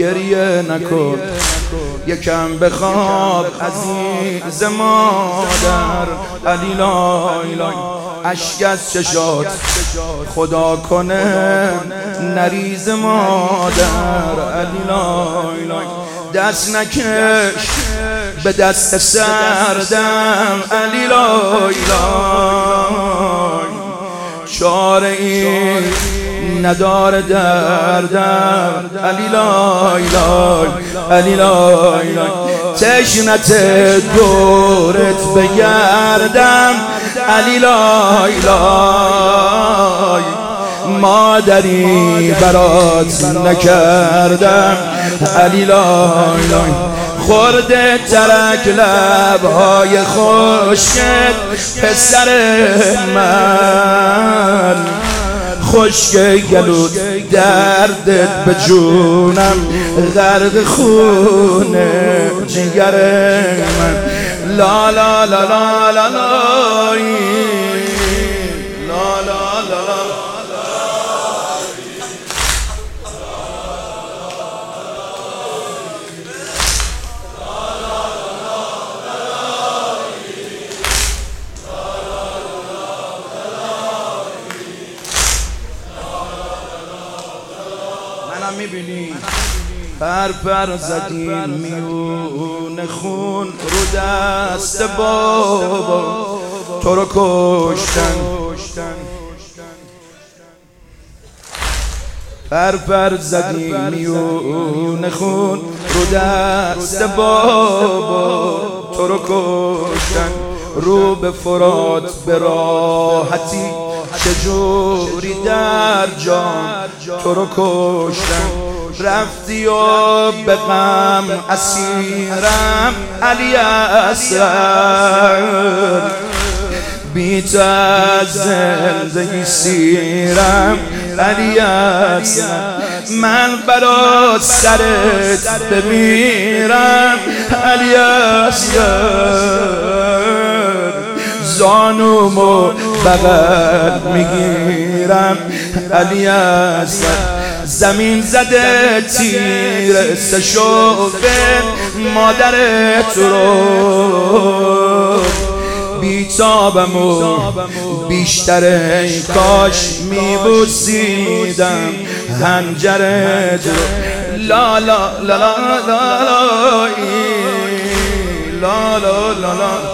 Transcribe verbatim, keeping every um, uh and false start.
گریه نکن، یکم بخواب عزیز مادر. علی لای لای اشک از چشات خدا کنه نریز مادر. علی لای لای دست نکش به دست سردم. علی لای لای چاره ای نداره دردم. علی لای لای علی لای لای تشنت دورت بگردم. علی لای لای مادری برات نکردم. علی لای لای خورده ترک لبهای خشکت پسر من. خشک گلوت دردت به جونم غرق خونه جگر من. لا لا لا لا لا لا لا لا لا میبینی پر پر زدین میون خون رو دست بابا تو رو کشتن. پر پر زدین میون خون رو دست بابا تو رو کشتن. رو به فرات به راحتی چجوری در جام تو رو کشتن. رفتی و به غم اسیرم علی اصغر. بی تو از زندگی سیرم علی اصغر. من برا سرت بمیرم علی اصغر. زانومو بغل میگیرم علی اصغر. زمین زده تیر سشوفه مادرت رو. بیتابم و بیشتر ای کاش میبوسیدم حنجرت رو. لا لا لا لا لا لا لا لا لا